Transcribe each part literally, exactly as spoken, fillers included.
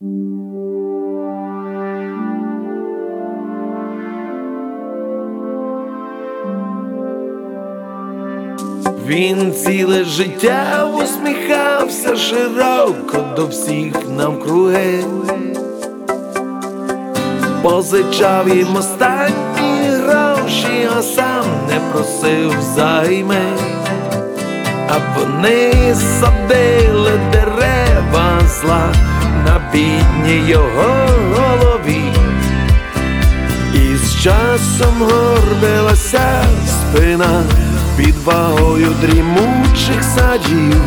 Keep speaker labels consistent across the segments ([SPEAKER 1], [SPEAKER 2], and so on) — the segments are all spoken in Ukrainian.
[SPEAKER 1] Він ціле життя усміхався широко до всіх навкруги, позичав їм останні гроші, а сам не просив займи. А вони садили дерева зла на бідній його голові, і з часом горбилася спина під вагою дрімучих садів.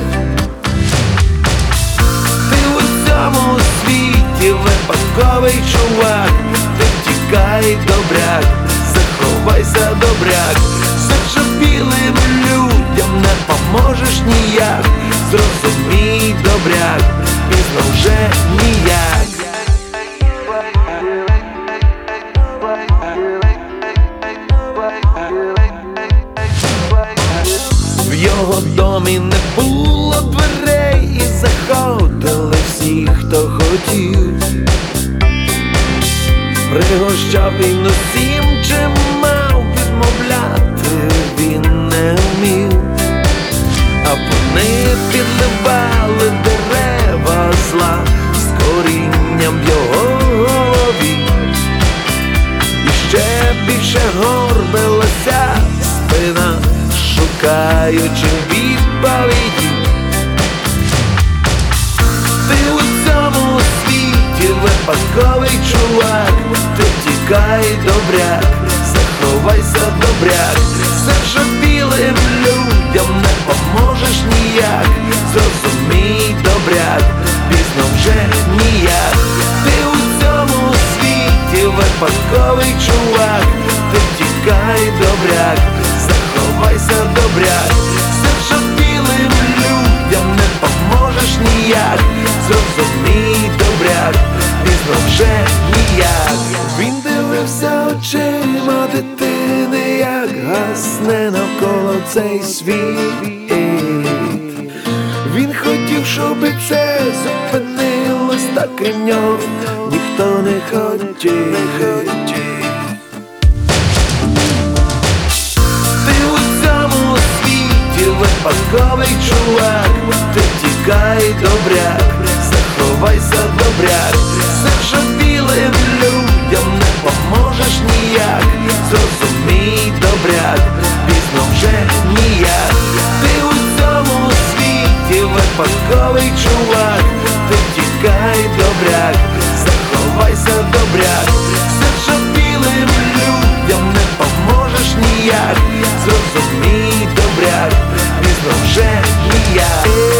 [SPEAKER 1] Ти у цьому світі випадковий чувак, ти втікай, добряк, заховайся, добряк, зачепілим людям не поможеш ніяк. Зрозумій, добряк, пізно вже ніяк. В його домі не було дверей, і заходили всі, хто хотів. Пригощав він усім, чим мав, відмовляти він не вмів. А вони підливали дерева зла з корінням в його голові, і ще більше горбилася спина, шукаючи відповіді. Ти у цьому світі випадковий чувак, ти втікай, добряк, заховайся, добряк, заржавілим людям не поможеш ніяк. Зрозумій, добряк, пізно вже ніяк. Ти у цьому світі випадковий чувак, ти втікай, добряк, заховайся, добряк, заржавілим людям не поможеш ніяк. Зрозумій, добряк, пізно вже ніяк. Він дивився очима дитини, як гасне навколо цей світ. Він хотів, щоб це зупинилось, та крім нього ніхто не хотів. Випадковий чувак, ти втікай, добряк, заховайся, добряк, заржавілим людям не поможеш ніяк. Зрозумій, добряк, пізно вже ніяк. Ти у цьому світі випадковий чувак, ти втікай, добряк, заховайся, добряк, заржавілим людям не поможеш ніяк. Зрозумій, добряк, пізно вже ніяк.